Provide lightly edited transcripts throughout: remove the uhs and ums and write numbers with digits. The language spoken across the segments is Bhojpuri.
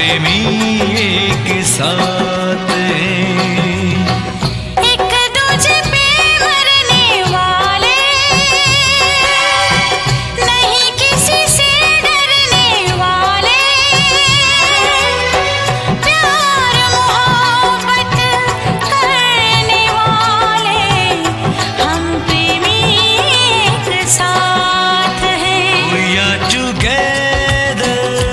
प्रेमी एक साथ हैं। एक दूजे पे मरने वाले, नहीं किसी से डरने वाले, प्यार मोहब्बत करने वाले, हम प्रेमी एक साथ हैं। We are together,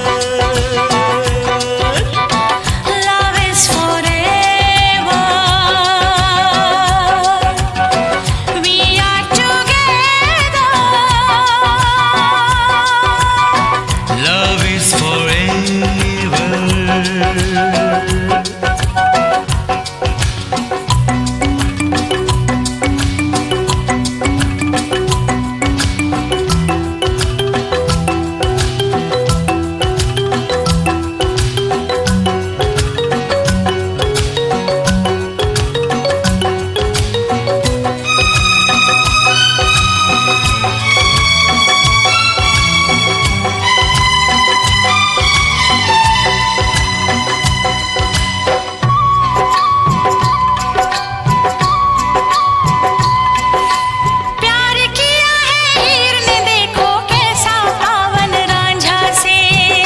Love is forever. We are together. love is forever. प्यार किया है हीर ने, देखो कैसा पावन रांझा से।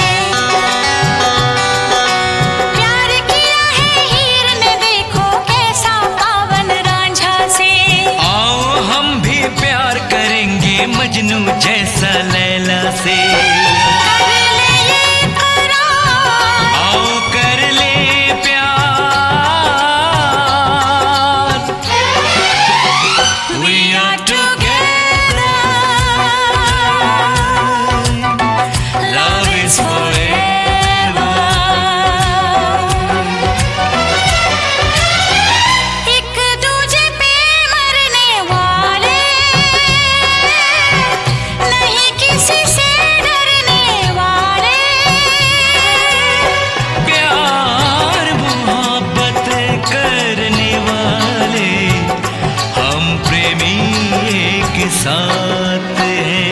प्यार किया है हीर ने, देखो कैसा पावन रांझा से। आओ हम भी प्यार करेंगे मजनू जैसा लैला से। कर ले ये करार, आओ कर ले प्यार। We are together. Love is forever. एक दूजे पे मरने वाले, नहीं किसी से डरने वाले, प्यार मोहब्बत करने वाले, हम प्रेमी एक साथ हैं।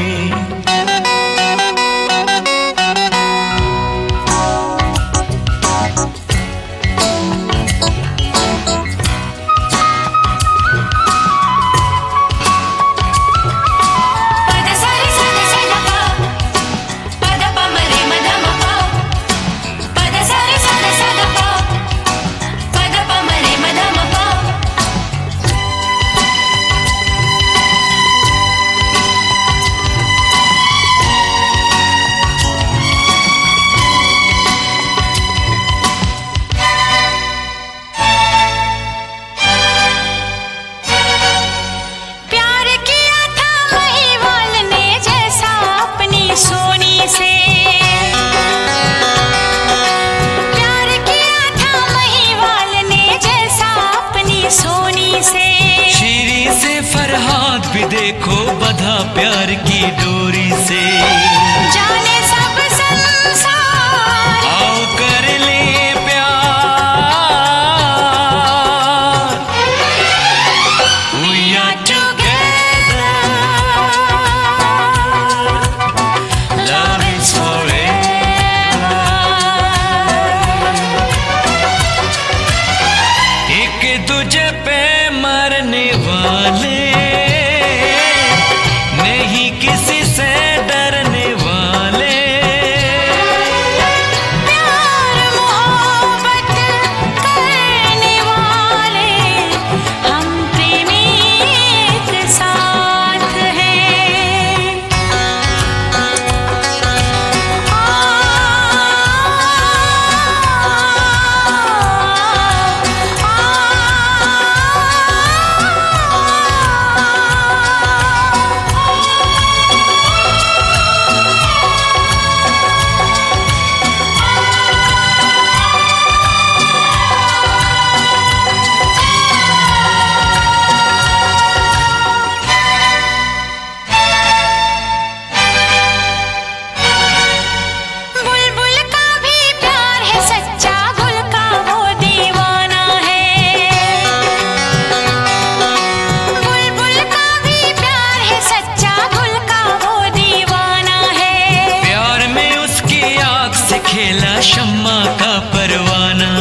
पद सारे सद सद पा, पद प मरे मध म पा, पद सारे सद सद पा, पद प मरे मध म पा। प्यार किया था महिवाल ने, जैसा अपनी सोनी से। प्यार किया था महिवाल ने, जैसा अपनी सोनी से। शीरी से फरहाद भी देखो बधा प्यार की डोरी से। जाने सब संसार, आओ कर ले प्यार। We are together. Love is forever. एक दूजे पे मरने वाले, नहीं किसी जला शम्मा का परवाना।